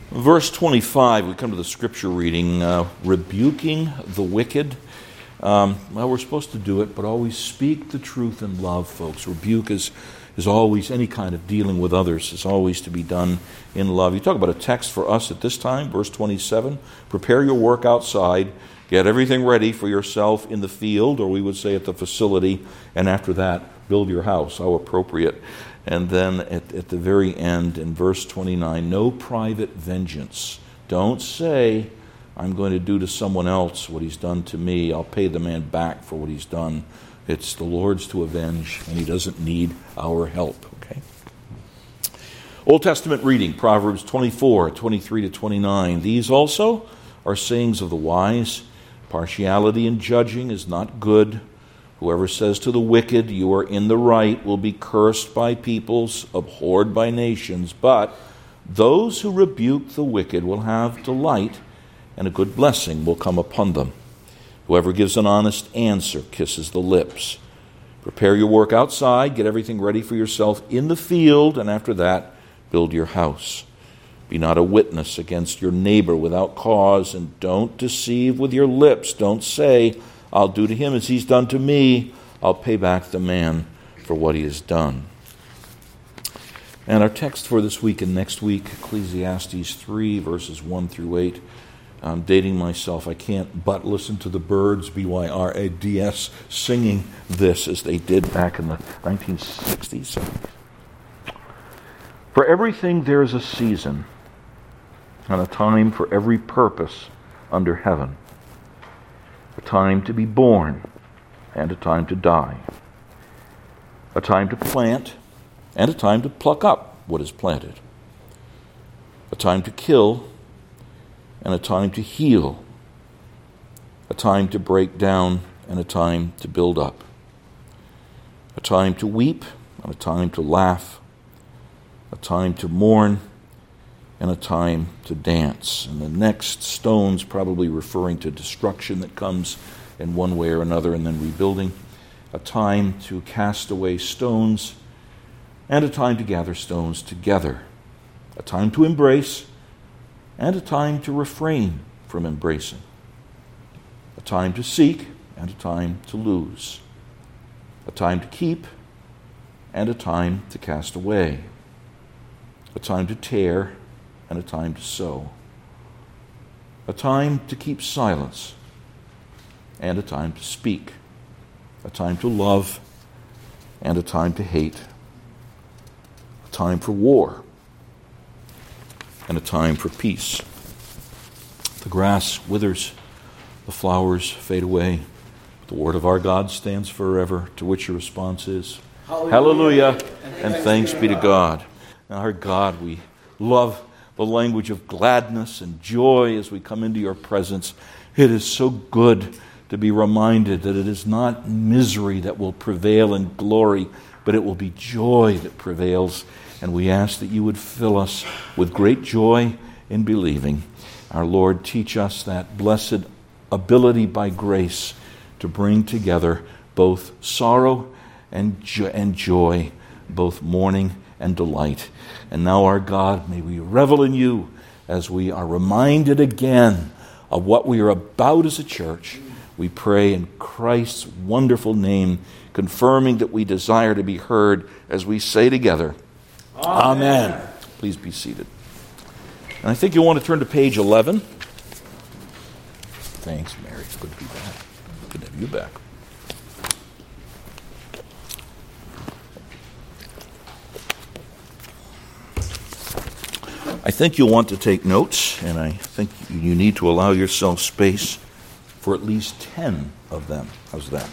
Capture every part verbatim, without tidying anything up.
Verse twenty-five, we come to the scripture reading, uh, rebuking the wicked. Um, well, we're supposed to do it, but always speak the truth in love, folks. Rebuke is, is always, any kind of dealing with others is always to be done in love. You talk about a text for us at this time, verse twenty-seven, prepare your work outside, get everything ready for yourself in the field, or we would say at the facility, and after that, build your house. How appropriate. And then at, at the very end, in verse twenty-nine, no private vengeance. Don't say, I'm going to do to someone else what he's done to me. I'll pay the man back for what he's done. It's the Lord's to avenge, and he doesn't need our help. Okay. Old Testament reading, Proverbs twenty-four, twenty-three to twenty-nine. These also are sayings of the wise. Partiality in judging is not good. Whoever says to the wicked, you are in the right, will be cursed by peoples, abhorred by nations. But those who rebuke the wicked will have delight, and a good blessing will come upon them. Whoever gives an honest answer kisses the lips. Prepare your work outside, get everything ready for yourself in the field, and after that, build your house. Be not a witness against your neighbor without cause, and don't deceive with your lips. Don't say, I'll do to him as he's done to me. I'll pay back the man for what he has done. And our text for this week and next week, Ecclesiastes three, verses one through eight. I'm dating myself. I can't but listen to the Byrds, B Y R A D S, singing this as they did back in the nineteen sixties. For everything there is a season, and a time for every purpose under heaven. A time to be born, and a time to die. A time to plant, and a time to pluck up what is planted. A time to kill, and a time to heal. A time to break down, and a time to build up. A time to weep, and a time to laugh. A time to mourn, and a time to dance. And the next stone's probably referring to destruction that comes in one way or another and then rebuilding. A time to cast away stones, and a time to gather stones together. A time to embrace, and a time to refrain from embracing. A time to seek, and a time to lose. A time to keep, and a time to cast away. A time to tear, and a time to sow. A time to keep silence, and a time to speak. A time to love, and a time to hate. A time for war, and a time for peace. The grass withers, the flowers fade away, but the word of our God stands forever, to which your response is, Hallelujah, Hallelujah and, and thanks be to God. Now, our God, we love the language of gladness and joy as we come into your presence. It is so good to be reminded that it is not misery that will prevail in glory, but it will be joy that prevails. And we ask that you would fill us with great joy in believing. Our Lord, teach us that blessed ability by grace to bring together both sorrow and jo- and joy, both mourning and delight. And now, our God, may we revel in you as we are reminded again of what we are about as a church. We pray in Christ's wonderful name, confirming that we desire to be heard as we say together, Amen. Amen. Please be seated. And I think you'll want to turn to page eleven. Thanks, Mary. It's good to be back. Good to have you back. I think you'll want to take notes, and I think you need to allow yourself space for at least ten of them. How's that?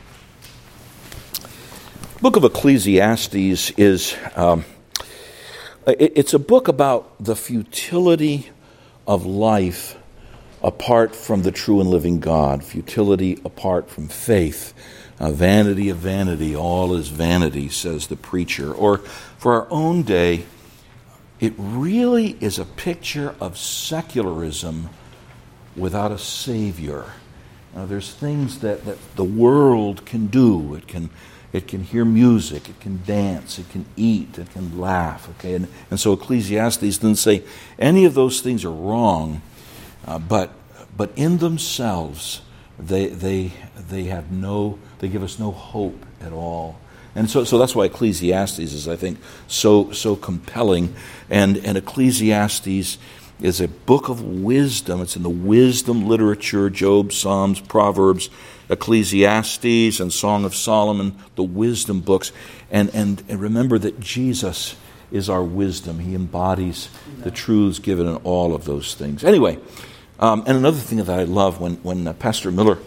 The book of Ecclesiastes is, um, it, it's a book about the futility of life apart from the true and living God, futility apart from faith. Uh, vanity of vanity, all is vanity, says the preacher. Or for our own day, it really is a picture of secularism without a Savior. Now, there's things that, that the world can do. It can it can hear music, it can dance, it can eat, it can laugh. Okay, and, and so Ecclesiastes doesn't say any of those things are wrong, uh, but but in themselves they they they have no they give us no hope at all. And so, so that's why Ecclesiastes is, I think, so so compelling. And, and Ecclesiastes is a book of wisdom. It's in the wisdom literature, Job, Psalms, Proverbs, Ecclesiastes, and Song of Solomon, the wisdom books. And, and, and remember that Jesus is our wisdom. He embodies the truths given in all of those things. Anyway, um, and another thing that I love, when, when uh, Pastor Miller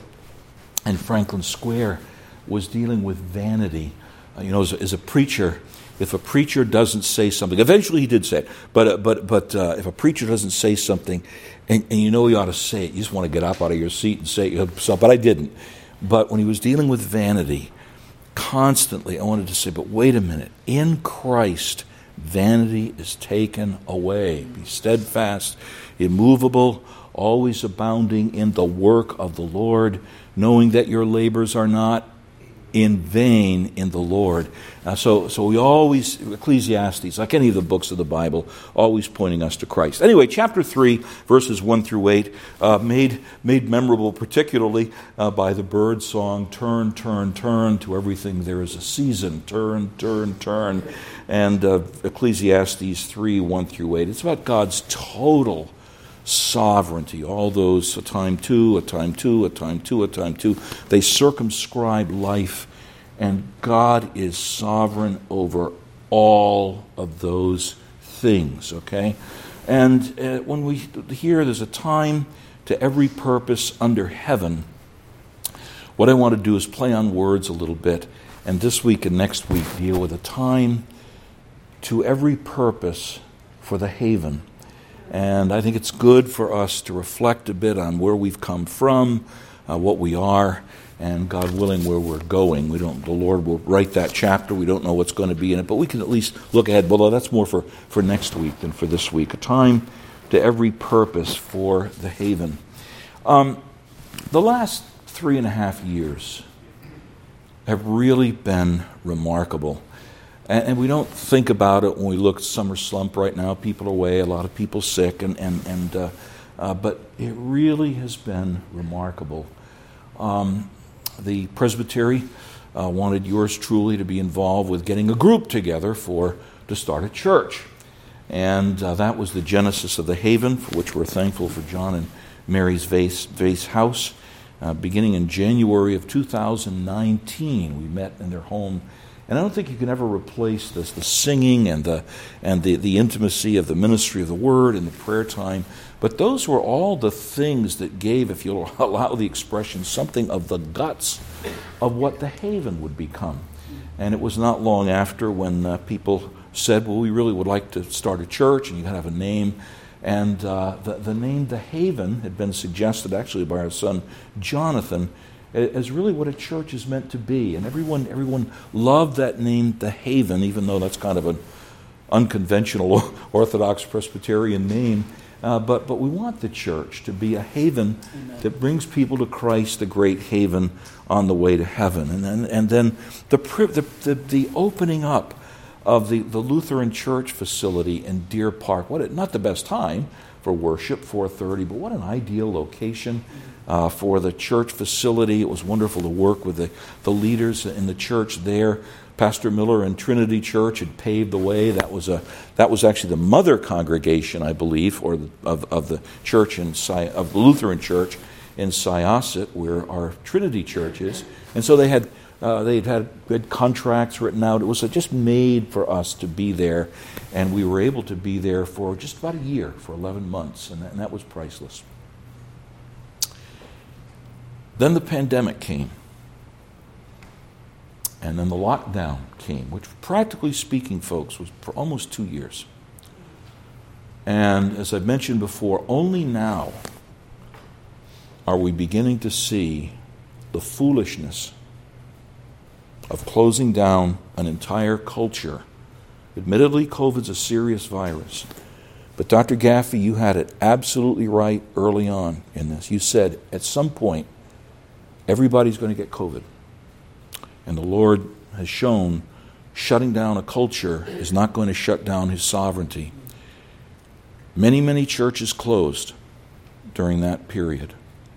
in Franklin Square was dealing with vanity, you know, as a, as a preacher, if a preacher doesn't say something, eventually he did say it, but uh, but but uh, if a preacher doesn't say something, and, and you know he ought to say it, you just want to get up out of your seat and say it yourself, but I didn't. But when he was dealing with vanity, constantly I wanted to say, but wait a minute, in Christ, vanity is taken away. Be steadfast, immovable, always abounding in the work of the Lord, knowing that your labors are not in vain in the Lord. Uh, so so we always, Ecclesiastes, like any of the books of the Bible, always pointing us to Christ. Anyway, chapter three, verses one through eight, uh, made made memorable particularly uh, by the bird song, turn, turn, turn, to everything there is a season, turn, turn, turn. And uh, Ecclesiastes three, one through eight. It's about God's total sovereignty. All those, a time two, a time two, a time two, a time two. They circumscribe life, and God is sovereign over all of those things, okay? And uh, when we hear there's a time to every purpose under heaven, what I want to do is play on words a little bit, and this week and next week deal with a time to every purpose for the haven. And I think it's good for us to reflect a bit on where we've come from, uh, what we are, and God willing, where we're going. We don't. The Lord will write that chapter. We don't know what's going to be in it, but we can at least look ahead. Although that's more for, for next week than for this week. A time to every purpose for the haven. Um, the last three and a half years have really been remarkable. And we don't think about it when we look at summer slump right now. People are away, a lot of people sick, and and and uh, uh, but it really has been remarkable. Um, the Presbytery uh, wanted yours truly to be involved with getting a group together for to start a church, and uh, that was the genesis of the Haven, for which we're thankful for John and Mary's Vase Vase House. Uh, beginning in January of two thousand nineteen, we met in their home. And I don't think you can ever replace this, the singing and the and the, the intimacy of the ministry of the Word and the prayer time. But those were all the things that gave, if you'll allow the expression, something of the guts of what the Haven would become. And it was not long after when uh, people said, well, we really would like to start a church, and you got to have a name. And uh, the, the name The Haven had been suggested actually by our son Jonathan as really what a church is meant to be. And everyone everyone loved that name, The Haven, even though that's kind of an unconventional Orthodox Presbyterian name. Uh, but but we want the church to be a haven Amen. That brings people to Christ, the great haven on the way to heaven. And then and then the the the, the opening up of the, the Lutheran Church facility in Deer Park. What a, not the best time for worship, four thirty, but what an ideal location uh, for the church facility. It was wonderful to work with the, the leaders in the church there. Pastor Miller and Trinity Church had paved the way. That was a that was actually the mother congregation, I believe, or the, of of the church in of the Lutheran Church in Syosset, where our Trinity Church is. And so they had uh, they'd had good contracts written out. It was just made for us to be there, and we were able to be there for just about a year, for eleven months, and that, and that was priceless. Then the pandemic came. And then the lockdown came, which practically speaking, folks, was for almost two years. And as I've mentioned before, only now are we beginning to see the foolishness of closing down an entire culture. Admittedly, COVID's a serious virus. But Doctor Gaffey, you had it absolutely right early on in this. You said at some point, everybody's going to get COVID. And the Lord has shown shutting down a culture is not going to shut down his sovereignty. Many, many churches closed during that period.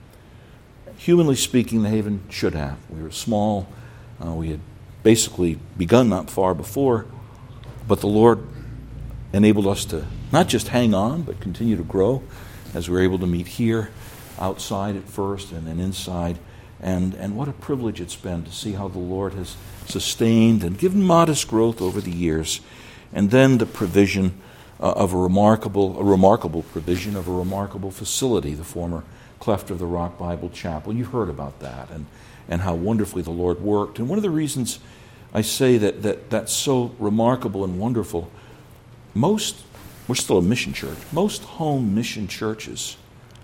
Humanly speaking, the Haven should have. We were small. Uh, we had basically begun not far before, but the Lord enabled us to not just hang on, but continue to grow as we were able to meet here, outside at first, and then inside. And, and what a privilege it's been to see how the Lord has sustained and given modest growth over the years. And then the provision uh, of a remarkable, a remarkable provision of a remarkable facility, the former Cleft of the Rock Bible Chapel. You've heard about that and, and how wonderfully the Lord worked. And one of the reasons I say that, that that's so remarkable and wonderful, most, we're still a mission church, most home mission churches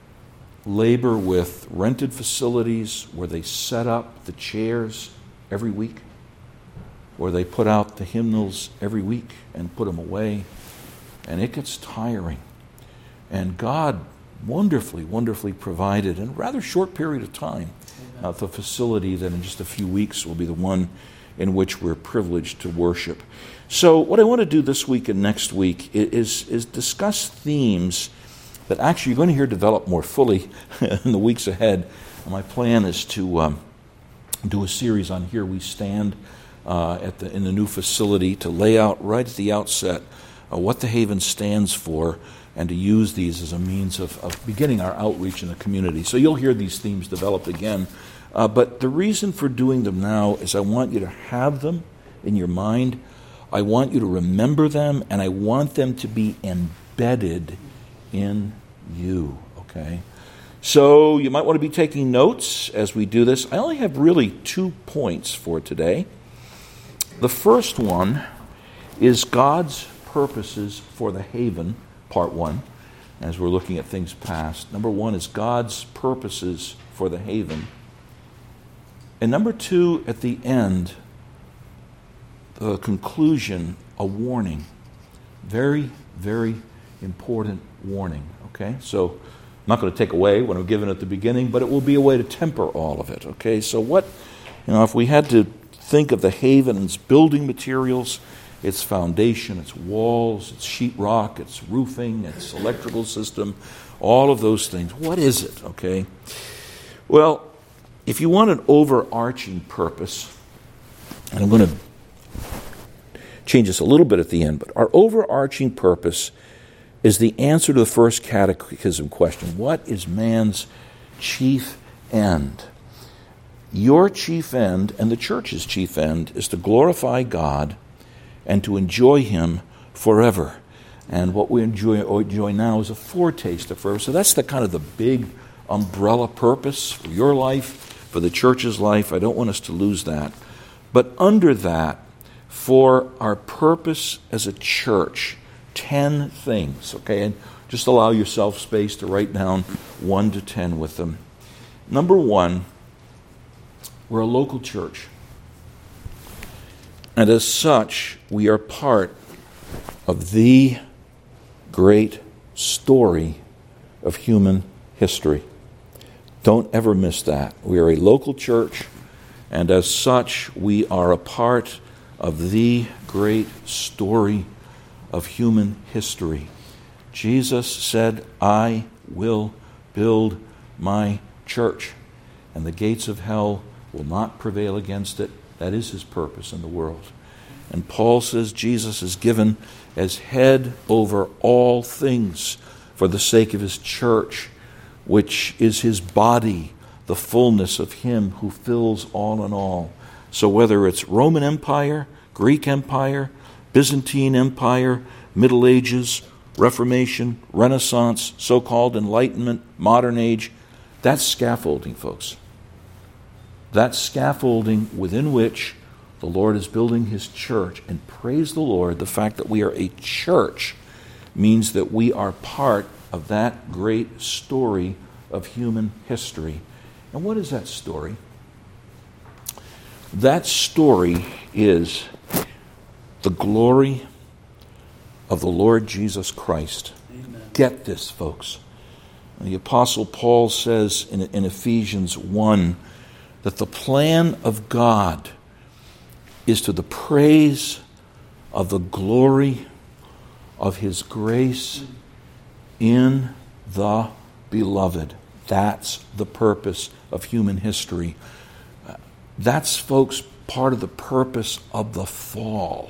labor with rented facilities where they set up the chairs every week, where they put out the hymnals every week and put them away, and it gets tiring. And God wonderfully, wonderfully provided in a rather short period of time uh, the facility that in just a few weeks will be the one in which we're privileged to worship. So what I want to do this week and next week is, is discuss themes that actually you're going to hear develop more fully in the weeks ahead. My plan is to um, do a series on Here We Stand uh, at the, in the new facility, to lay out right at the outset uh, what the Haven stands for, and to use these as a means of, of beginning our outreach in the community. So you'll hear these themes developed again. Uh, but the reason for doing them now is I want you to have them in your mind. I want you to remember them, and I want them to be embedded in you, okay? So you might want to be taking notes as we do this. I only have really two points for today. The first one is God's purposes for the Haven, part one, as we're looking at things past. Number one is God's purposes for the Haven. And number two, at the end, the conclusion, a warning. Very, very important warning, okay? So I'm not going to take away what I'm given at the beginning, but it will be a way to temper all of it, okay? So what, you know, if we had to think of the Haven and its building materials, its foundation, its walls, its sheetrock, its roofing, its electrical system, all of those things, what is it, okay? Well, if you want an overarching purpose, and I'm going to change this a little bit at the end, but our overarching purpose is the answer to the first catechism question. What is man's chief end? Your chief end and the church's chief end is to glorify God and to enjoy Him forever. And what we enjoy, enjoy now is a foretaste of forever. So that's the kind of the big umbrella purpose for your life, for the church's life. I don't want us to lose that. But under that, for our purpose as a church, ten things, okay? And just allow yourself space to write down one to ten with them. Number one, we're a local church. And as such, we are part of the great story of human history. Don't ever miss that. We are a local church, and as such, we are a part of the great story of human history. Jesus said, I will build my church, and the gates of hell will not prevail against it. That is His purpose in the world. And Paul says Jesus is given as head over all things for the sake of His church, which is His body, the fullness of Him who fills all in all. So whether it's Roman Empire, Greek Empire, Byzantine Empire, Middle Ages, Reformation, Renaissance, so-called Enlightenment, Modern Age, that's scaffolding, folks. That's scaffolding within which the Lord is building His church. And praise the Lord, the fact that we are a church means that we are part of that great story of human history. And what is that story? That story is the glory of the Lord Jesus Christ. Amen. Get this, folks. The Apostle Paul says in, in Ephesians one that the plan of God is to the praise of the glory of his grace in the beloved. That's the purpose of human history. That's, folks, part of the purpose of the fall.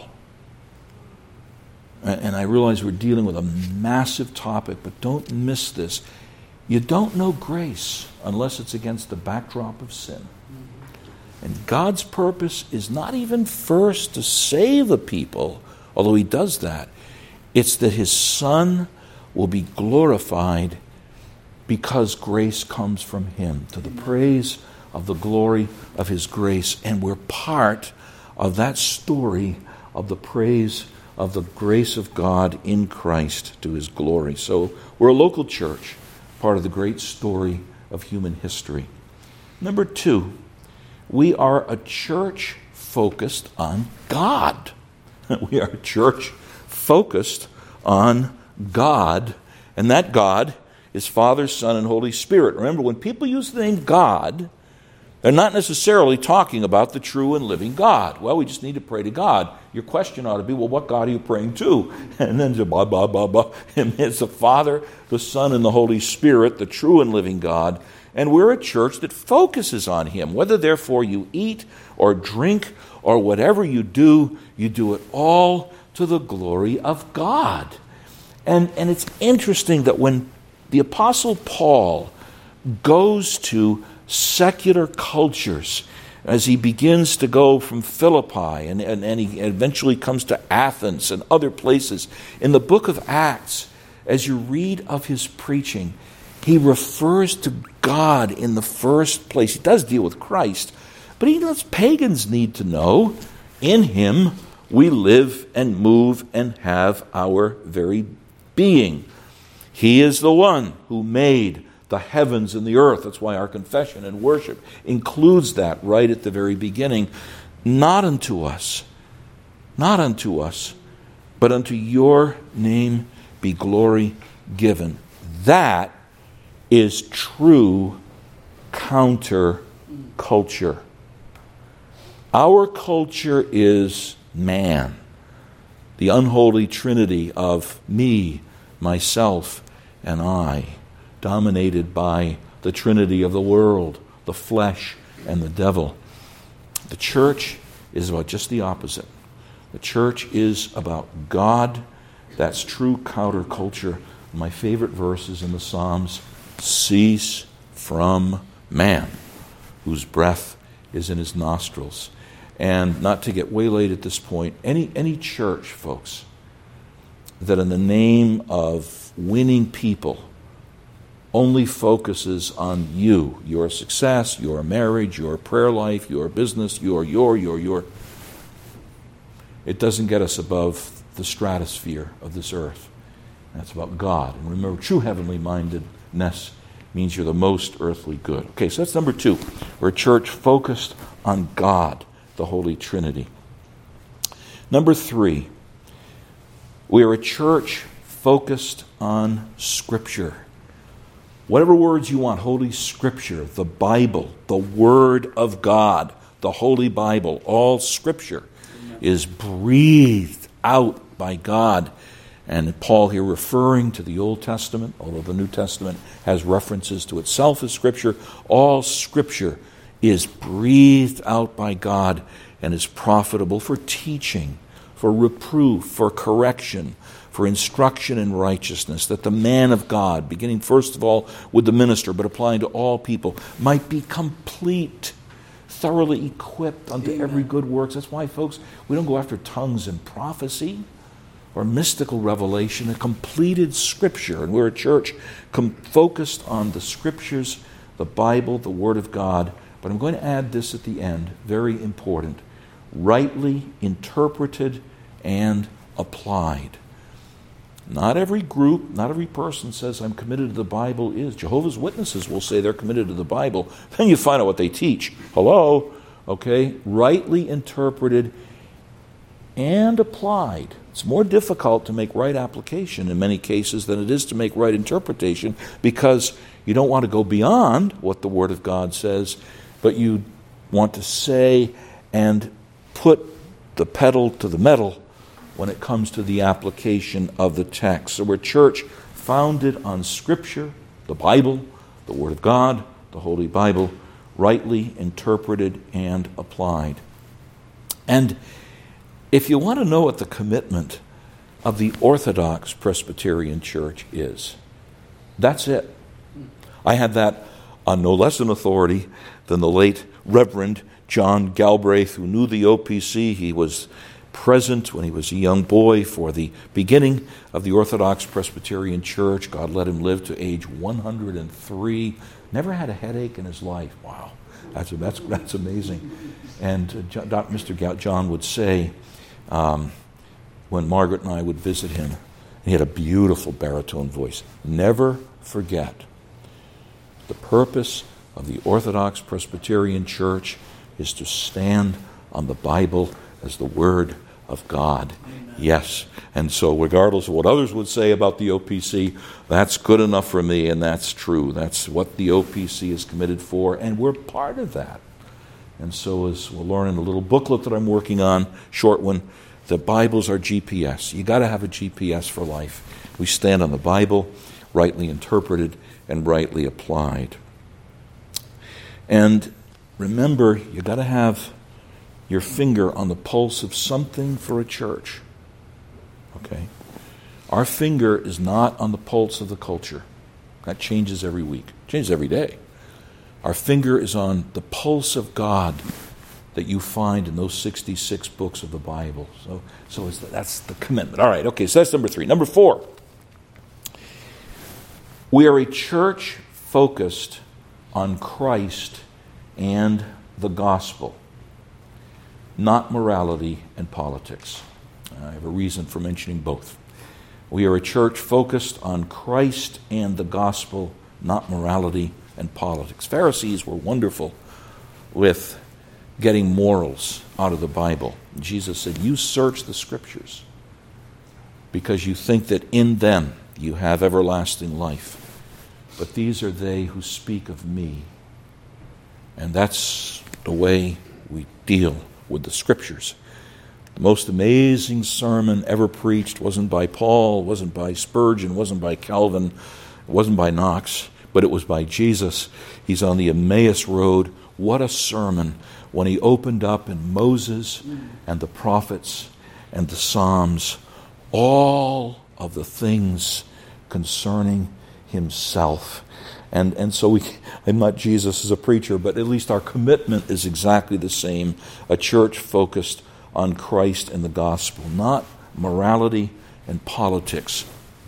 And I realize we're dealing with a massive topic, but don't miss this. You don't know grace unless it's against the backdrop of sin. And God's purpose is not even first to save the people, although he does that. It's that his Son will be glorified because grace comes from him, to the praise of the glory of his grace. And we're part of that story of the praise of the grace of God in Christ to his glory. So we're a local church, part of the great story of human history. Number two, we are a church focused on God. We are a church focused on God, and that God is Father, Son, and Holy Spirit. Remember, when people use the name God, they're not necessarily talking about the true and living God. Well, we just need to pray to God. Your question ought to be, well, what God are you praying to? And then blah, blah, blah, blah. And it's the Father, the Son, and the Holy Spirit, the true and living God. And we're a church that focuses on him. Whether, therefore, you eat or drink or whatever you do, you do it all to the glory of God. And, and it's interesting that when the Apostle Paul goes to secular cultures, as he begins to go from Philippi and, and, and he eventually comes to Athens and other places, in the book of Acts, as you read of his preaching, he refers to God in the first place. He does deal with Christ, but he knows pagans need to know, in him we live and move and have our very being. He is the one who made the heavens and the earth. That's why our confession and worship includes that right at the very beginning. Not unto us, not unto us, but unto your name be glory given. That is true counter-culture. Our culture is man, the unholy trinity of me, myself, and I, dominated by the trinity of the world, the flesh, and the devil. The church is about just the opposite. The church is about God. That's true counterculture. My favorite verse is in the Psalms, cease from man, whose breath is in his nostrils. And not to get way late at this point, any, any church, folks, that in the name of winning people only focuses on you, your success, your marriage, your prayer life, your business, your, your, your, your. It doesn't get us above the stratosphere of this earth. That's about God. And remember, true heavenly mindedness means you're the most earthly good. Okay, so that's number two. We're a church focused on God, the Holy Trinity. Number three, we are a church focused on Scripture. Whatever words you want, Holy Scripture, the Bible, the Word of God, the Holy Bible, all Scripture is breathed out by God. And Paul here referring to the Old Testament, although the New Testament has references to itself as Scripture, all Scripture is breathed out by God and is profitable for teaching, for reproof, for correction, for instruction in righteousness, that the man of God, beginning first of all with the minister, but applying to all people, might be complete, thoroughly equipped unto Amen. Every good works. That's why, folks, we don't go after tongues and prophecy or mystical revelation, a completed Scripture. And we're a church com- focused on the Scriptures, the Bible, the Word of God. But I'm going to add this at the end, very important. Rightly interpreted and applied. Not every group, not every person says, I'm committed to the Bible is. Jehovah's Witnesses will say they're committed to the Bible. Then you find out what they teach. Hello? Okay? Rightly interpreted and applied. It's more difficult to make right application in many cases than it is to make right interpretation, because you don't want to go beyond what the Word of God says, but you want to say and put the pedal to the metal when it comes to the application of the text. So we're a church founded on Scripture, the Bible, the Word of God, the Holy Bible, rightly interpreted and applied. And if you want to know what the commitment of the Orthodox Presbyterian Church is, that's it. I had that on no less an authority than the late Reverend John Galbraith, who knew the O P C. He was present when he was a young boy for the beginning of the Orthodox Presbyterian Church. God let him live to age one hundred three. Never had a headache in his life. Wow, that's that's that's amazing. And uh, Mister John would say, um, when Margaret and I would visit him, he had a beautiful baritone voice. Never forget, the purpose of the Orthodox Presbyterian Church is to stand on the Bible as the Word of God. Amen. Yes. And so regardless of what others would say about the O P C, that's good enough for me, and that's true. That's what the O P C is committed for, and we're part of that. And so as we'll learn in a little booklet that I'm working on, short one, the Bible's our G P S. You got to have a G P S for life. We stand on the Bible, rightly interpreted and rightly applied. And remember, you got to have your finger on the pulse of something for a church. Okay? Our finger is not on the pulse of the culture. That changes every week. Changes every day. Our finger is on the pulse of God that you find in those sixty-six books of the Bible. So, so it's the, that's the commitment. All right, okay, so that's number three. Number four. We are a church focused on Christ and the gospel, not morality and politics. I have a reason for mentioning both. We are a church focused on Christ and the gospel, not morality and politics. Pharisees were wonderful with getting morals out of the Bible. Jesus said, you search the Scriptures because you think that in them you have everlasting life. But these are they who speak of me. And that's the way we deal with the Scriptures. The most amazing sermon ever preached wasn't by Paul, wasn't by Spurgeon, wasn't by Calvin, wasn't by Knox, but it was by Jesus. He's on the Emmaus Road. What a sermon when he opened up in Moses and the prophets and the Psalms all of the things concerning himself. And and so we, I'm not Jesus as a preacher, but at least our commitment is exactly the same. A church focused on Christ and the gospel, not morality and politics.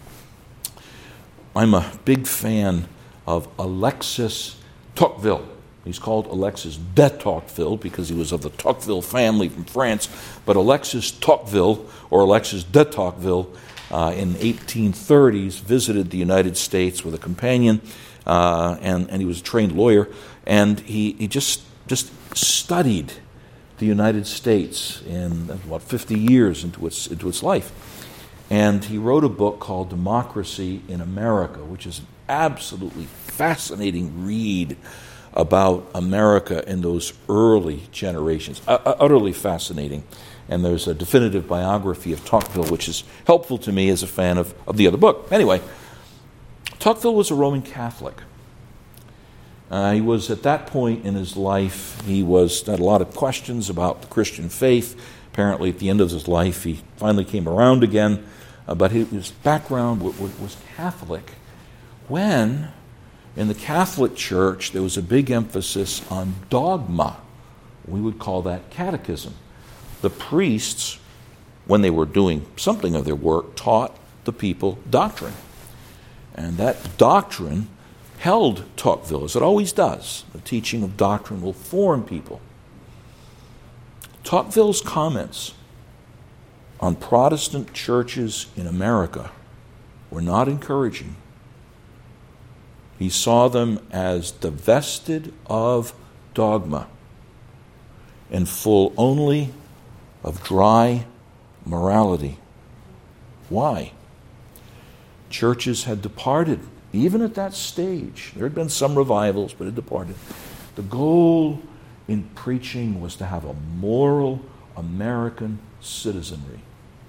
I'm a big fan of Alexis Tocqueville. He's called Alexis de Tocqueville because he was of the Tocqueville family from France. But Alexis Tocqueville, or Alexis de Tocqueville, uh, in eighteen thirties visited the United States with a companion, uh, and, and he was a trained lawyer, and he, he just just studied the United States in about fifty years into its into its life. And he wrote a book called Democracy in America, which is an absolutely fascinating read about America in those early generations. Uh, utterly fascinating. And there's a definitive biography of Tocqueville, which is helpful to me as a fan of, of the other book. Anyway, Tocqueville was a Roman Catholic. Uh, he was, at that point in his life, he was had a lot of questions about the Christian faith. Apparently, at the end of his life, he finally came around again. Uh, but his, his background w- w- was Catholic. When, in the Catholic Church, there was a big emphasis on dogma. We would call that catechism. The priests, when they were doing something of their work, taught the people doctrine. And that doctrine held Tocqueville, as it always does. The teaching of doctrine will form people. Tocqueville's comments on Protestant churches in America were not encouraging. He saw them as divested of dogma and full only of dry morality. Why? Churches had departed. Even at that stage, there had been some revivals, but it departed. The goal in preaching was to have a moral American citizenry.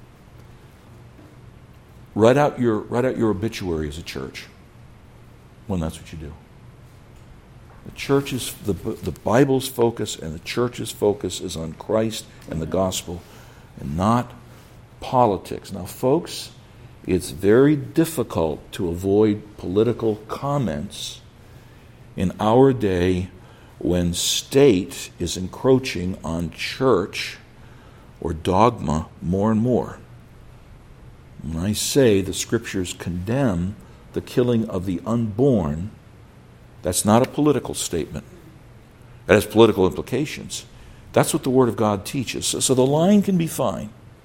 Write out your, write out your obituary as a church when that's what you do. The church's, the, the Bible's focus and the church's focus is on Christ and the gospel and not politics. Now, folks, it's very difficult to avoid political comments in our day when state is encroaching on church or dogma more and more. When I say the Scriptures condemn the killing of the unborn, that's not a political statement. That has political implications. That's what the Word of God teaches. So, so the line can be fine.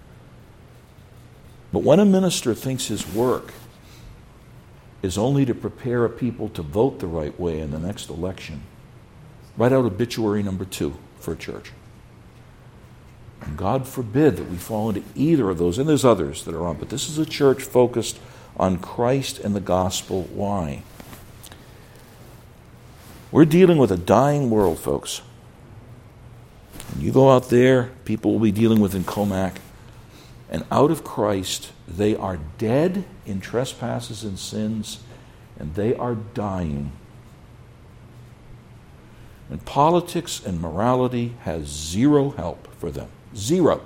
But when a minister thinks his work is only to prepare a people to vote the right way in the next election, write out obituary number two for a church. And God forbid that we fall into either of those. And there's others that are on. But this is a church focused on Christ and the gospel. Why? We're dealing with a dying world, folks. And you go out there, people will be dealing with in Comac, and out of Christ, they are dead in trespasses and sins, and they are dying. And politics and morality has zero help for them. Zero.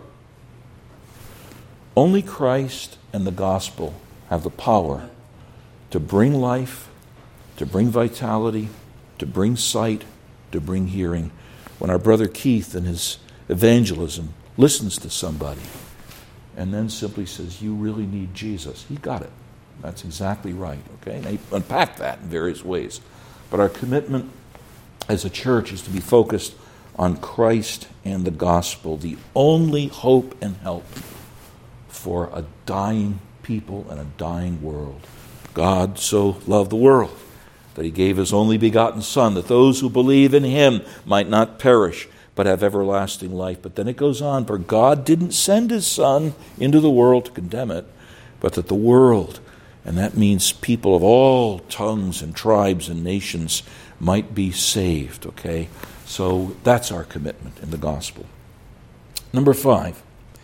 Only Christ and the gospel have the power to bring life, to bring vitality, to bring sight, to bring hearing. When our brother Keith in his evangelism listens to somebody and then simply says, you really need Jesus, he got it. That's exactly right. Okay, and I unpack that in various ways. But our commitment as a church is to be focused on Christ and the gospel, the only hope and help for a dying people and a dying world. God so loved the world that he gave his only begotten Son, that those who believe in him might not perish, but have everlasting life. But then it goes on, for God didn't send his Son into the world to condemn it, but that the world, and that means people of all tongues and tribes and nations, might be saved, okay? So that's our commitment in the gospel. Number five,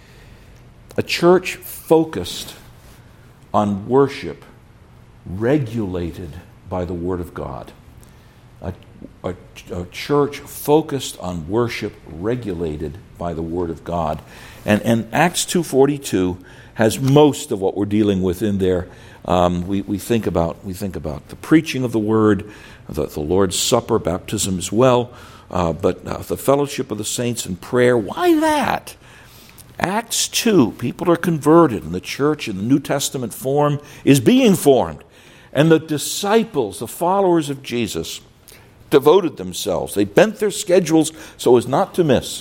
a church focused on worship regulated by the Word of God. A, a, a church focused on worship regulated by the Word of God. And, and Acts two forty-two has most of what we're dealing with in there. Um, we, we think about we think about the preaching of the Word, the, the Lord's Supper, baptism as well, uh, but uh, the fellowship of the saints and prayer. Why that? Acts two, people are converted, and the church in the New Testament form is being formed. And the disciples, the followers of Jesus, devoted themselves. They bent their schedules so as not to miss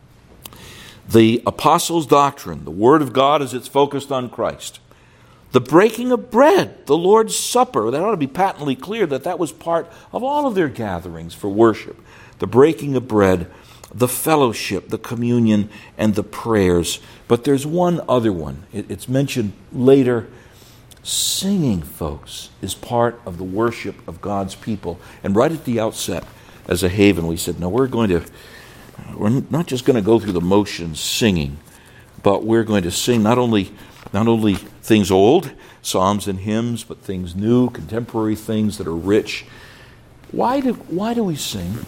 the apostles' doctrine, the Word of God as it's focused on Christ. The breaking of bread, the Lord's Supper, that ought to be patently clear that that was part of all of their gatherings for worship. The breaking of bread, the fellowship, the communion, and the prayers. But there's one other one. It's mentioned later. Singing, folks, is part of the worship of God's people. And right at the outset, as a Haven, we said, no, we're going to, we're not just going to go through the motions singing, but we're going to sing not only not only things old, psalms and hymns, but things new, contemporary things that are rich. Why do why do we sing?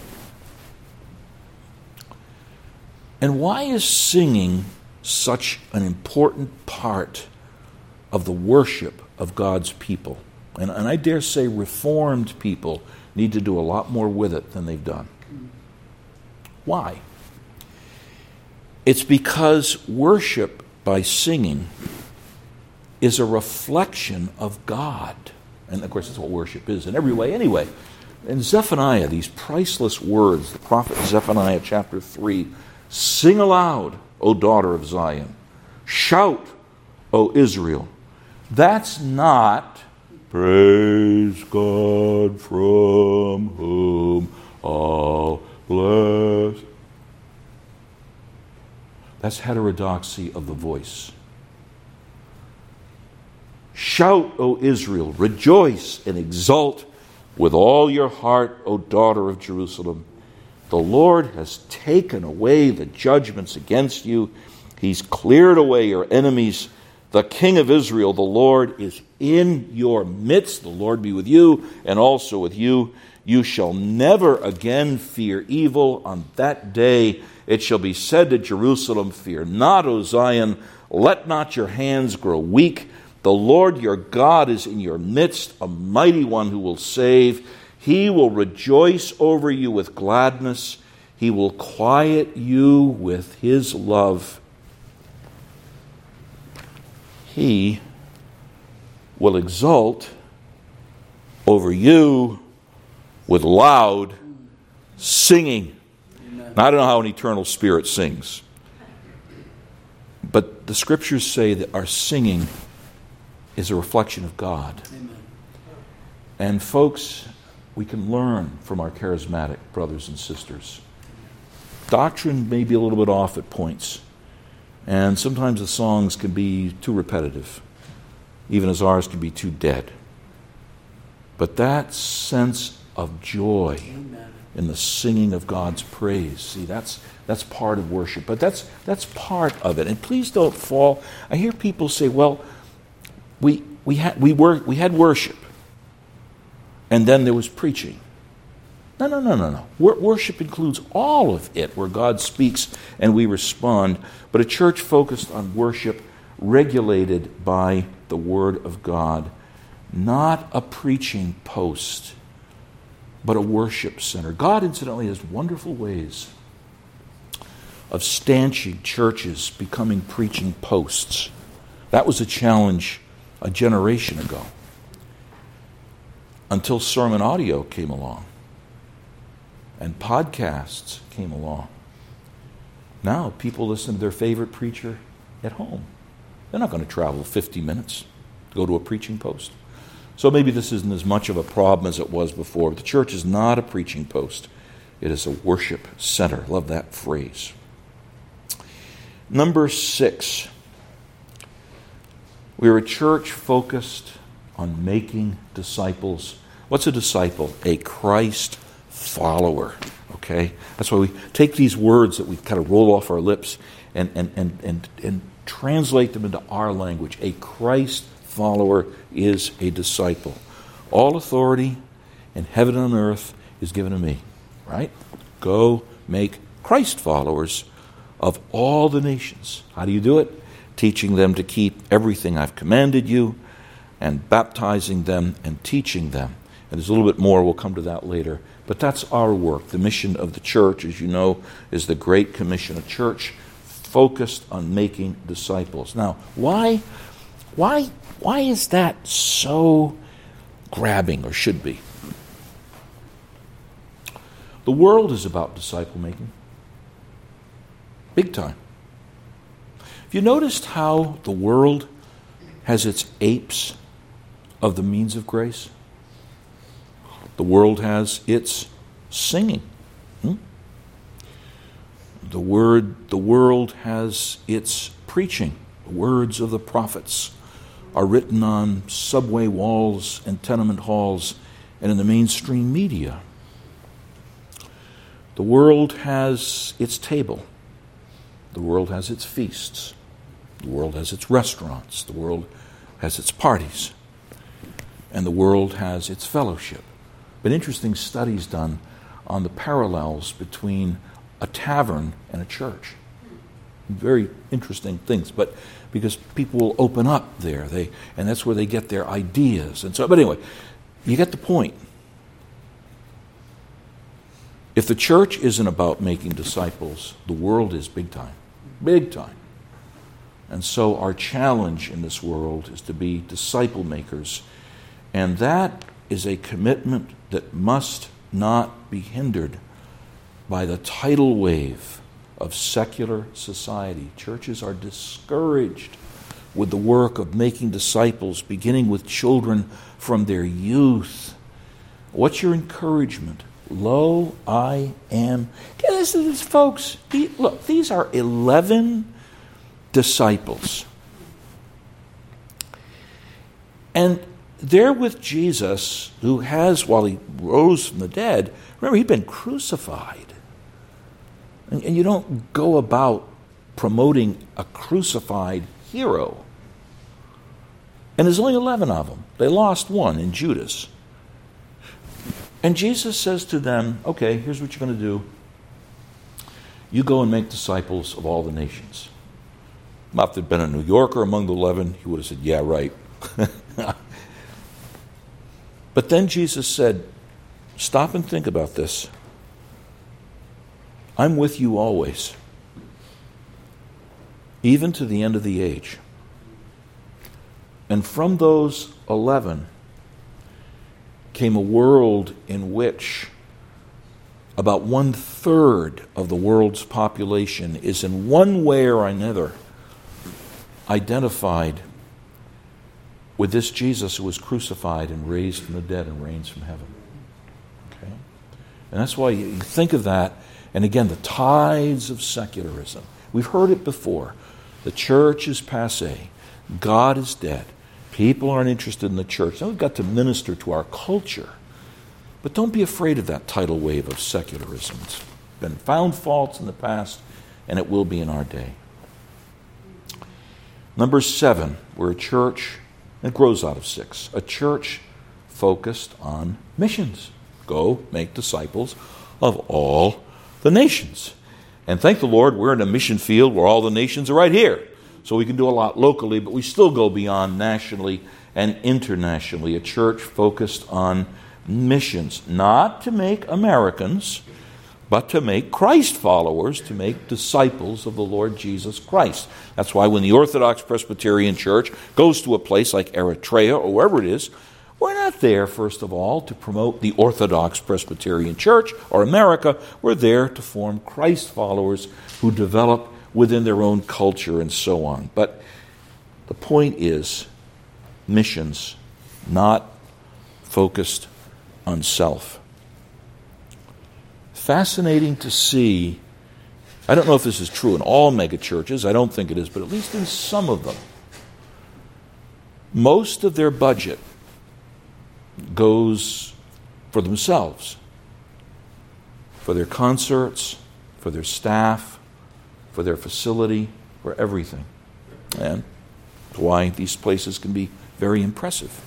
And why is singing such an important part of the worship of God's people? And, and I dare say Reformed people need to do a lot more with it than they've done. Why? It's because worship by singing is a reflection of God. And of course that's what worship is in every way anyway. In Zephaniah, these priceless words, the prophet Zephaniah chapter three, sing aloud, O daughter of Zion. Shout, O Israel. That's not praise God from whom all bless. That's heterodoxy of the voice. Shout, O Israel, rejoice and exult with all your heart, O daughter of Jerusalem. The Lord has taken away the judgments against you. He's cleared away your enemies. The King of Israel, the Lord, is in your midst. The Lord be with you and also with you. You shall never again fear evil. On that day it shall be said to Jerusalem, fear not, O Zion. Let not your hands grow weak. The Lord your God is in your midst, a mighty one who will save. He will rejoice over you with gladness. He will quiet you with his love. He will exult over you with loud singing. Amen. Now, I don't know how an eternal spirit sings, but the scriptures say that our singing is a reflection of God. Amen. And folks, we can learn from our charismatic brothers and sisters. Doctrine may be a little bit off at points, and sometimes the songs can be too repetitive, even as ours can be too dead. But that sense of joy Amen. In the singing of God's praise, see, that's that's part of worship. But that's that's part of it. And please don't fall. I hear people say, "Well, we we had we were we had worship, and then there was preaching." No, no, no, no, no. Worship includes all of it, where God speaks and we respond. But a church focused on worship, regulated by the Word of God, not a preaching post, but a worship center. God, incidentally, has wonderful ways of stanching churches becoming preaching posts. That was a challenge a generation ago, until sermon audio came along and podcasts came along. Now people listen to their favorite preacher at home. They're not going to travel fifty minutes to go to a preaching post. So maybe this isn't as much of a problem as it was before. The church is not a preaching post. It is a worship center. Love that phrase. Number six. We're a church focused on making disciples. What's a disciple? A Christ follower. Okay? That's why we take these words that we kind of roll off our lips and, and, and, and, and translate them into our language. A Christ follower is a disciple. All authority in heaven and on earth is given to me. Right? Go make Christ followers of all the nations. How do you do it? Teaching them to keep everything I've commanded you, and baptizing them and teaching them. And there's a little bit more, we'll come to that later. But that's our work. The mission of the church, as you know, is the Great Commission, a church focused on making disciples. Now, why, why, why is that so grabbing, or should be? The world is about disciple making. Big time. Have you noticed how the world has its apes of the means of grace? The world has its singing. Hmm? The word, the world has its preaching. The words of the prophets are written on subway walls and tenement halls and in the mainstream media. The world has its table. The world has its feasts. The world has its restaurants. The world has its parties. And the world has its fellowship. Been interesting studies done on the parallels between a tavern and a church. Very interesting things, but because people will open up there, they and that's where they get their ideas. And so, but anyway, you get the point. If the church isn't about making disciples, the world is big time. Big time. And so our challenge in this world is to be disciple makers. And that is a commitment that must not be hindered by the tidal wave of secular society. Churches are discouraged with the work of making disciples, beginning with children from their youth. What's your encouragement? Lo, I am. Listen to this, folks. Look, these are eleven disciples. And they're with Jesus, who has, while he rose from the dead, remember, he'd been crucified. And, and you don't go about promoting a crucified hero. And there's only eleven of them. They lost one in Judas. And Jesus says to them, okay, here's what you're going to do. You go and make disciples of all the nations. If there'd been a New Yorker among the eleven, he would have said, yeah, right. But then Jesus said, stop and think about this. I'm with you always, even to the end of the age. And from those eleven came a world in which about one third of the world's population is in one way or another identified with this Jesus who was crucified and raised from the dead and reigns from heaven. Okay? And that's why you think of that. And again, the tides of secularism. We've heard it before. The church is passé. God is dead. People aren't interested in the church. Now we've got to minister to our culture. But don't be afraid of that tidal wave of secularism. It's been found faults in the past, and it will be in our day. Number seven, we're a church, it grows out of six, a church focused on missions. Go make disciples of all the nations. And thank the Lord, we're in a mission field where all the nations are right here. So we can do a lot locally, but we still go beyond nationally and internationally. A church focused on missions, not to make Americans, but to make Christ followers, to make disciples of the Lord Jesus Christ. That's why when the Orthodox Presbyterian Church goes to a place like Eritrea or wherever it is, we're not there, first of all, to promote the Orthodox Presbyterian Church or America. We're there to form Christ followers who develop within their own culture and so on. But the point is, missions, not focused on self. Fascinating to see, I don't know if this is true in all megachurches, I don't think it is, but at least in some of them, most of their budget goes for themselves, for their concerts, for their staff, for their facility, for everything. And that's why these places can be very impressive.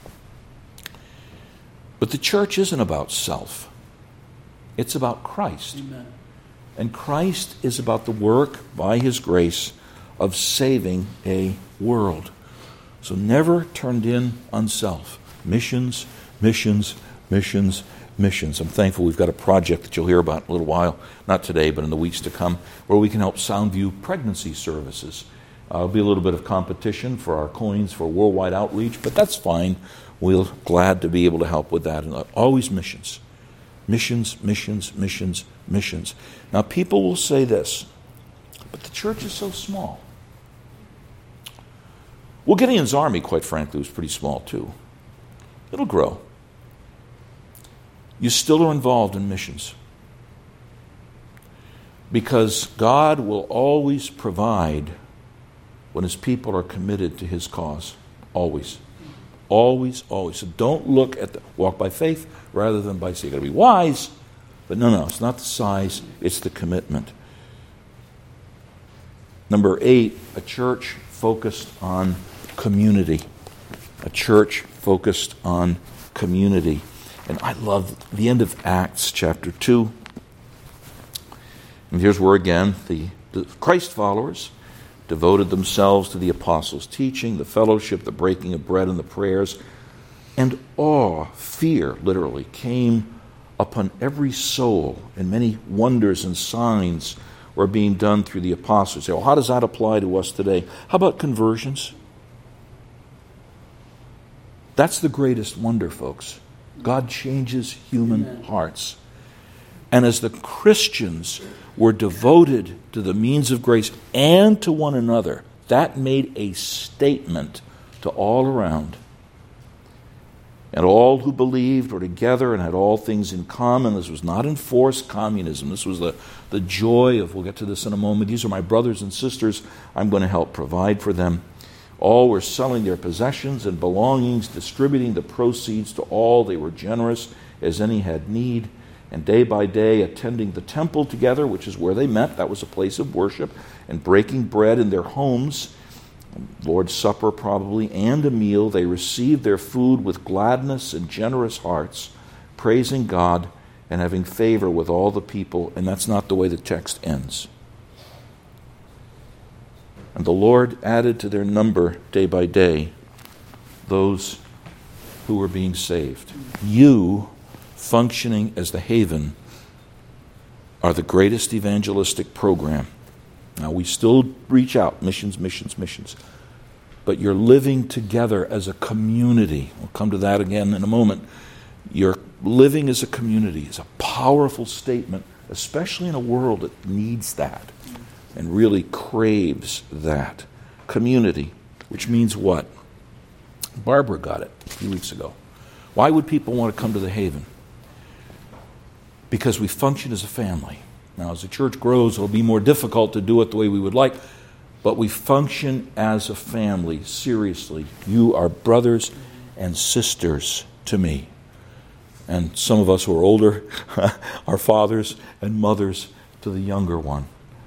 But the church isn't about self. It's about Christ. Amen. And Christ is about the work, by His grace, of saving a world. So never turned in on self. Missions, missions, missions, missions. I'm thankful we've got a project that you'll hear about in a little while, not today, but in the weeks to come, where we can help Soundview pregnancy services. Uh, there'll be a little bit of competition for our coins for worldwide outreach, but that's fine. We're glad to be able to help with that. And always missions. Missions, missions, missions, missions. Now, people will say this, but the church is so small. Well, Gideon's army, quite frankly, was pretty small too. It'll grow. You still are involved in missions. Because God will always provide when His people are committed to His cause. Always. Always, always. So don't look at the walk by faith rather than by saying, you've got to be wise. But no, no, it's not the size, it's the commitment. Number eight, a church focused on community. A church focused on community. And I love the end of Acts chapter two. And here's where again the, the Christ followers devoted themselves to the apostles' teaching, the fellowship, the breaking of bread, and the prayers. And awe, fear, literally, came upon every soul, and many wonders and signs were being done through the apostles. So how does that apply to us today? How about conversions? That's the greatest wonder, folks. God changes human Amen. Hearts. And as the Christians were devoted to the means of grace and to one another, that made a statement to all around. And all who believed were together and had all things in common. This was not enforced communism. This was the, the joy of, we'll get to this in a moment, these are my brothers and sisters, I'm going to help provide for them. All were selling their possessions and belongings, distributing the proceeds to all. They were generous as any had need. and day by day attending the temple together, which is where they met. That was a place of worship, and breaking bread in their homes, Lord's Supper probably, and a meal. They received their food with gladness and generous hearts, praising God and having favor with all the people. And that's not the way the text ends. And the Lord added to their number day by day those who were being saved. You, functioning as the Haven, are the greatest evangelistic program. Now, we still reach out, missions, missions, missions. But you're living together as a community. We'll come to that again in a moment. You're living as a community is a powerful statement, especially in a world that needs that and really craves that. Community, which means what? Barbara got it a few weeks ago. Why would people want to come to the Haven? Because we function as a family. Now, as the church grows, it'll be more difficult to do it the way we would like, but we function as a family, seriously. You are brothers and sisters to me. And some of us who are older are fathers and mothers to the younger one.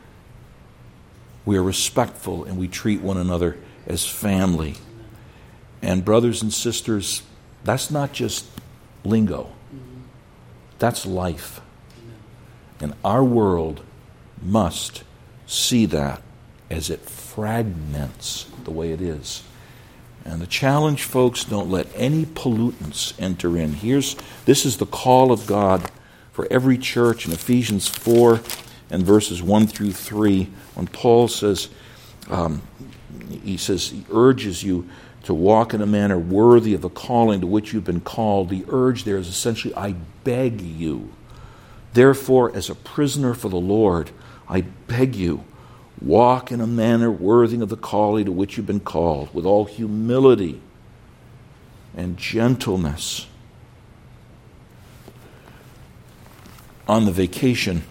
We are respectful and we treat one another as family. And brothers and sisters, that's not just lingo. That's life. And our world must see that as it fragments the way it is. And the challenge, folks, don't let any pollutants enter in. Here's this is the call of God for every church in Ephesians four and verses one through three. When Paul says, um, he says, he urges you to walk in a manner worthy of the calling to which you've been called. The urge there is essentially, I beg you. Therefore, as a prisoner for the Lord, I beg you, walk in a manner worthy of the calling to which you've been called, with all humility and gentleness. On the vacation,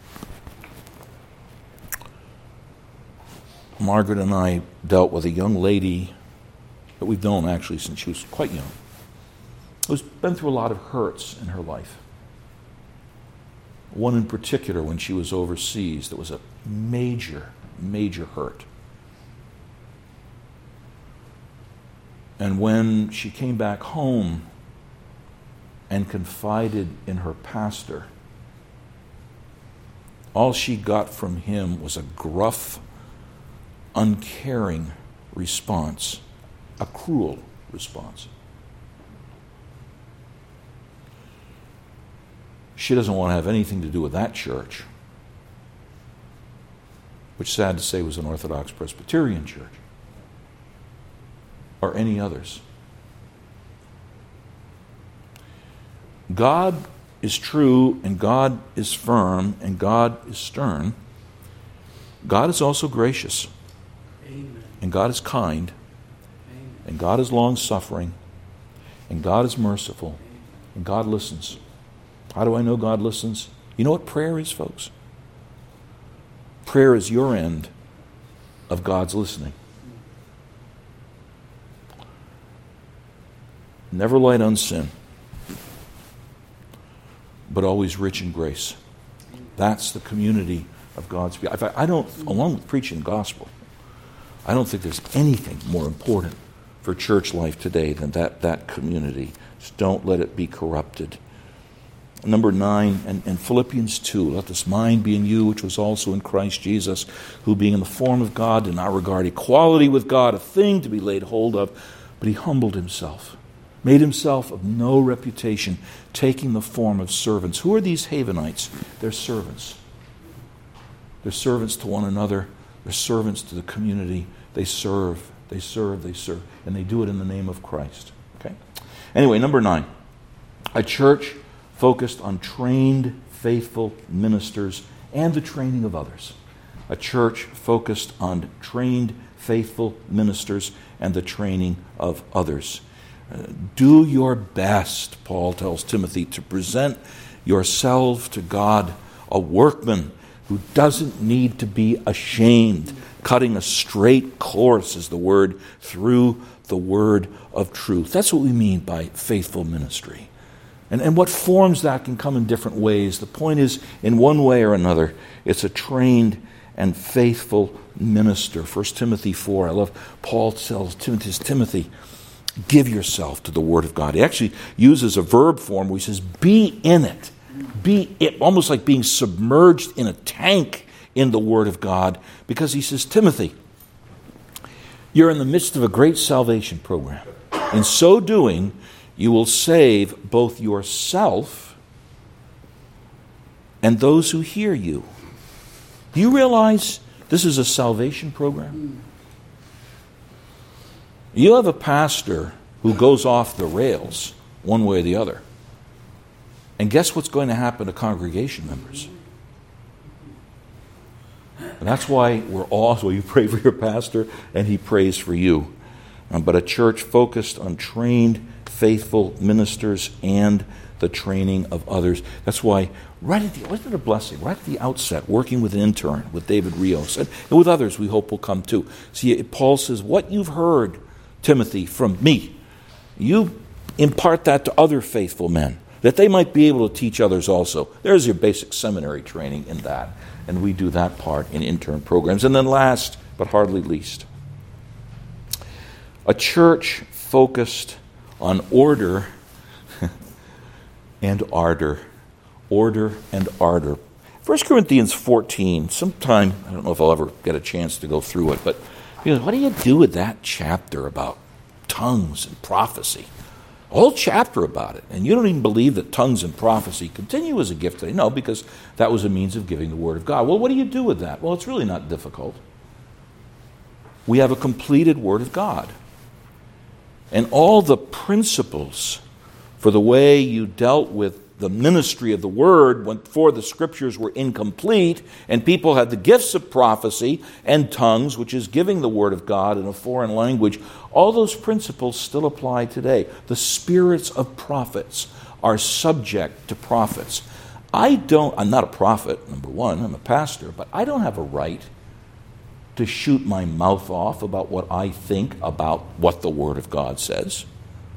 Margaret and I dealt with a young lady that we've known actually since she was quite young, who's been through a lot of hurts in her life. One in particular, when she was overseas, that was a major, major hurt. And when she came back home and confided in her pastor, all she got from him was a gruff, uncaring response, a cruel response. She doesn't want to have anything to do with that church, which, sad to say, was an Orthodox Presbyterian church, or any others. God is true, and God is firm, and God is stern. God is also gracious. Amen. And God is kind. Amen. And God is long-suffering. And God is merciful. Amen. And God listens. How do I know God listens? You know what prayer is, folks? Prayer is your end of God's listening. Never light on sin, but always rich in grace. That's the community of God's people. In fact, I don't, along with preaching the gospel, I don't think there's anything more important for church life today than that, that community. Just don't let it be corrupted. Number nine, and, and Philippians two, let this mind be in you, which was also in Christ Jesus, who being in the form of God did not regard equality with God a thing to be laid hold of, but he humbled himself, made himself of no reputation, taking the form of servants. Who are these Havenites? They're servants. They're servants to one another. They're servants to the community. They serve, they serve, they serve. And they do it in the name of Christ. Okay? Anyway, number nine. A church focused on trained, faithful ministers and the training of others. A church focused on trained, faithful ministers and the training of others. Uh, do your best, Paul tells Timothy, to present yourself to God, a workman who doesn't need to be ashamed, cutting a straight course, is the word, through the word of truth. That's what we mean by faithful ministry. And, and what forms that can come in different ways. The point is, in one way or another, it's a trained and faithful minister. First Timothy four, I love Paul tells Timothy, Timothy, give yourself to the Word of God. He actually uses a verb form where he says, be in it. Be it, almost like being submerged in a tank in the Word of God. Because he says, Timothy, you're in the midst of a great salvation program. In so doing, you will save both yourself and those who hear you. Do you realize this is a salvation program? You have a pastor who goes off the rails one way or the other. And guess what's going to happen to congregation members? And that's why we're all, so you pray for your pastor and he prays for you. Um, but a church focused on trained, faithful ministers and the training of others. That's why, right at the, wasn't it a blessing? Right at the outset, working with an intern, with David Rios, and, and with others we hope will come too. See, Paul says, what you've heard, Timothy, from me, you impart that to other faithful men, that they might be able to teach others also. There's your basic seminary training in that. And we do that part in intern programs. And then last, but hardly least, a church focused on order and ardor. Order and ardor. First Corinthians fourteen, sometime, I don't know if I'll ever get a chance to go through it, but you know, what do you do with that chapter about tongues and prophecy? A whole chapter about it. And you don't even believe that tongues and prophecy continue as a gift today. No, because that was a means of giving the Word of God. Well, what do you do with that? Well, it's really not difficult. We have a completed Word of God. And all the principles for the way you dealt with the ministry of the Word when before the Scriptures were incomplete and people had the gifts of prophecy and tongues, which is giving the Word of God in a foreign language, all those principles still apply today. The spirits of prophets are subject to prophets. I don't, I'm not a prophet, number one, I'm a pastor, but I don't have a right to shoot my mouth off about what I think about what the Word of God says.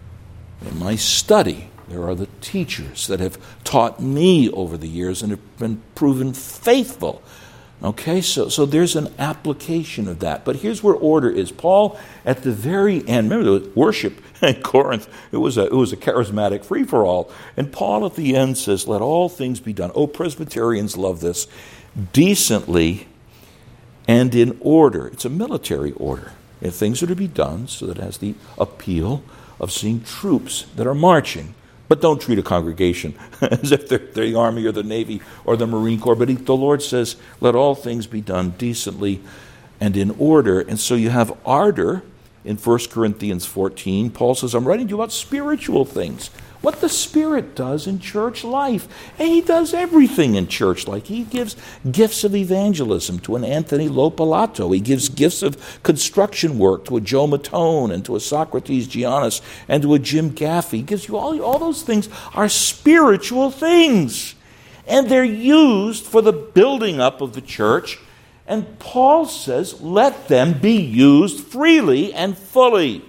In my study, there are the teachers that have taught me over the years and have been proven faithful. Okay, so, so there's an application of that. But here's where order is. Paul, at the very end, remember the worship in Corinth, it was a, it was a charismatic free-for-all. And Paul at the end says, let all things be done. Oh, Presbyterians love this. Decently and in order. It's a military order. And things are to be done so that it has the appeal of seeing troops that are marching. But don't treat a congregation as if they're, they're the Army or the Navy or the Marine Corps. But he, the Lord says, let all things be done decently and in order. And so you have ardor in First Corinthians fourteen. Paul says, I'm writing to you about spiritual things. What the Spirit does in church life. And he does everything in church life. He gives gifts of evangelism to an Anthony Lopalato. He gives gifts of construction work to a Joe Matone and to a Socrates Giannis and to a Jim Gaffey. He gives you all, all those things are spiritual things. And they're used for the building up of the church. And Paul says, let them be used freely and fully.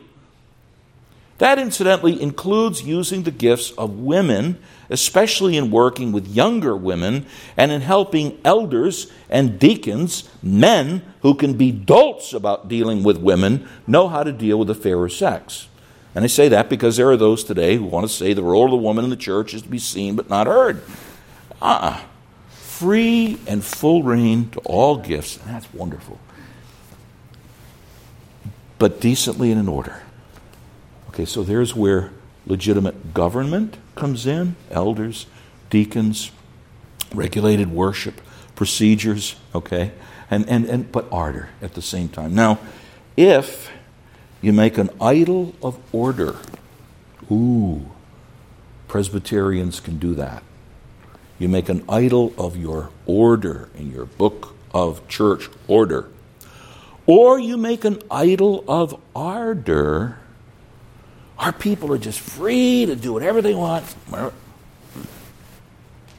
That, incidentally, includes using the gifts of women, especially in working with younger women and in helping elders and deacons, men who can be dolts about dealing with women, know how to deal with the fairer sex. And I say that because there are those today who want to say the role of the woman in the church is to be seen but not heard. Uh-uh. Free and full reign to all gifts, and that's wonderful. But decently and in order. Okay, so there's where legitimate government comes in, elders, deacons, regulated worship, procedures, okay, and, and, and but ardor at the same time. Now, if you make an idol of order, ooh, Presbyterians can do that. You make an idol of your order in your book of church order. Or you make an idol of ardor. Our people are just free to do whatever they want.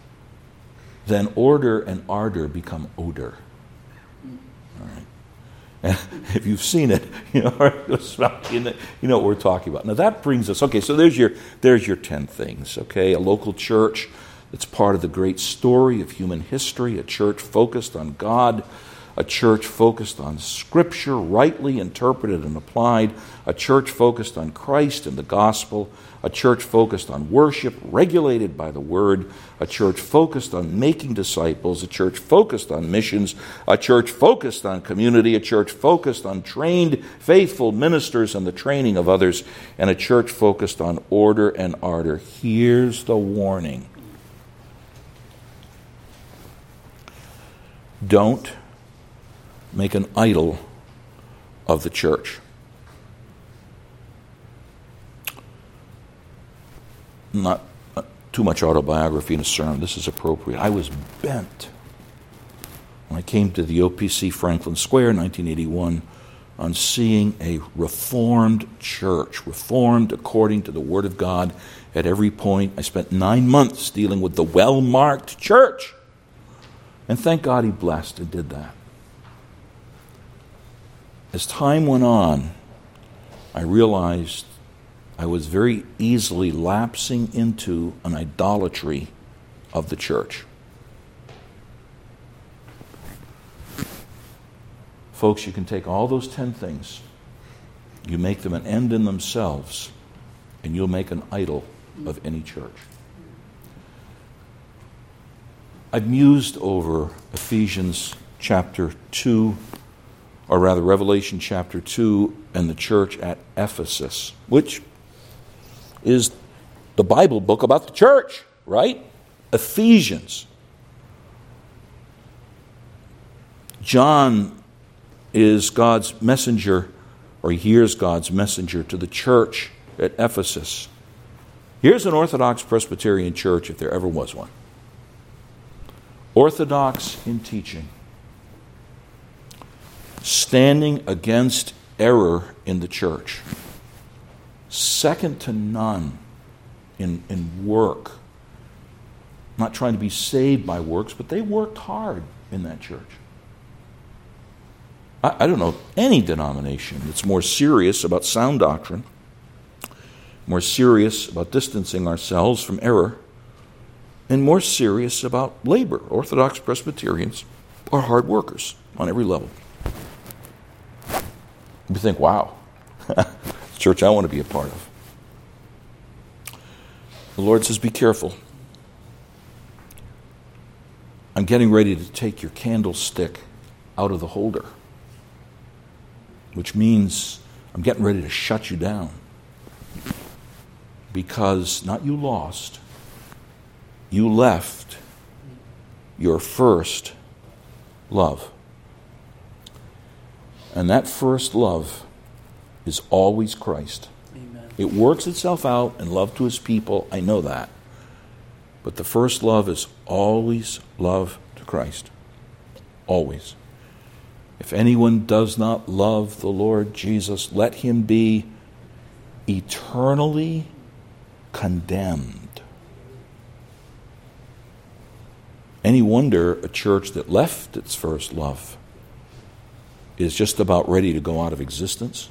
Then order and ardor become odor. All right. And if you've seen it, you know, you know what we're talking about. Now that brings us, okay, so there's your there's your ten things, okay? A local church that's part of the great story of human history, a church focused on God, a church focused on Scripture, rightly interpreted and applied, a church focused on Christ and the gospel, a church focused on worship, regulated by the Word, a church focused on making disciples, a church focused on missions, a church focused on community, a church focused on trained, faithful ministers and the training of others, and a church focused on order and ardor. Here's the warning. Don't make an idol of the church. Not uh, too much autobiography in a sermon. This is appropriate. I was bent when I came to the O P C Franklin Square in nineteen eighty-one on seeing a reformed church, reformed according to the Word of God at every point. I spent nine months dealing with the well-marked church. And thank God He blessed and did that. As time went on, I realized I was very easily lapsing into an idolatry of the church. Folks, you can take all those ten things, you make them an end in themselves, and you'll make an idol of any church. I've mused over Ephesians chapter two, or rather Revelation chapter two, and the church at Ephesus, which is the Bible book about the church, right? Ephesians. John is God's messenger, or he hears God's messenger to the church at Ephesus. Here's an Orthodox Presbyterian church, if there ever was one. Orthodox in teaching, standing against error in the church, second to none in, in work, not trying to be saved by works, but they worked hard in that church. I, I don't know any denomination that's more serious about sound doctrine, more serious about distancing ourselves from error, and more serious about labor. Orthodox Presbyterians are hard workers on every level. You think, wow, church I want to be a part of. The Lord says, be careful. I'm getting ready to take your candlestick out of the holder, which means I'm getting ready to shut you down. Because not you lost, you left your first love. And that first love is always Christ. Amen. It works itself out in love to His people, I know that. But the first love is always love to Christ. Always. If anyone does not love the Lord Jesus, let him be eternally condemned. Any wonder a church that left its first love is just about ready to go out of existence?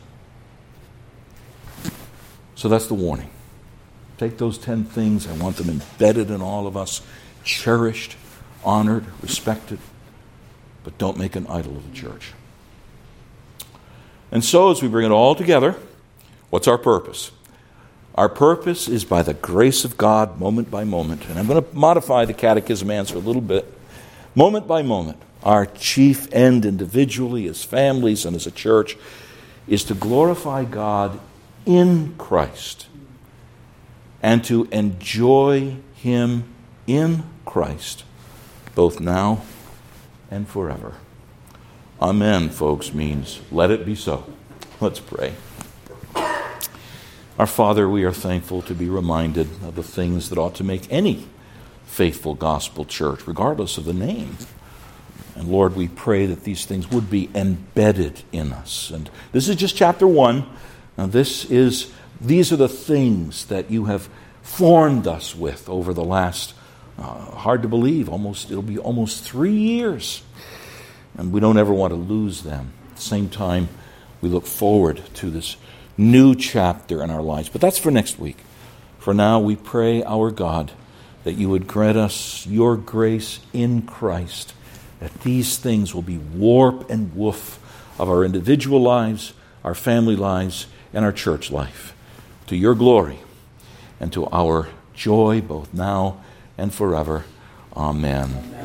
So that's the warning. Take those ten things. I want them embedded in all of us, cherished, honored, respected, but don't make an idol of the church. And so as we bring it all together, what's our purpose? Our purpose is by the grace of God, moment by moment. And I'm going to modify the catechism answer a little bit. Moment by moment, our chief end individually, as families and as a church, is to glorify God in Christ and to enjoy Him in Christ, both now and forever. Amen, folks, means let it be so. Let's pray. Our Father, we are thankful to be reminded of the things that ought to make any faithful gospel church, regardless of the name. And Lord, we pray that these things would be embedded in us. And this is just chapter one. Now this is, these are the things that you have formed us with over the last, uh, hard to believe, almost it'll be almost three years. And we don't ever want to lose them. the same time, we look forward to this new chapter in our lives. But that's for next week. For now, we pray, our God, that you would grant us your grace in Christ, that these things will be warp and woof of our individual lives, our family lives, and our church life, to your glory and to our joy, both now and forever. Amen.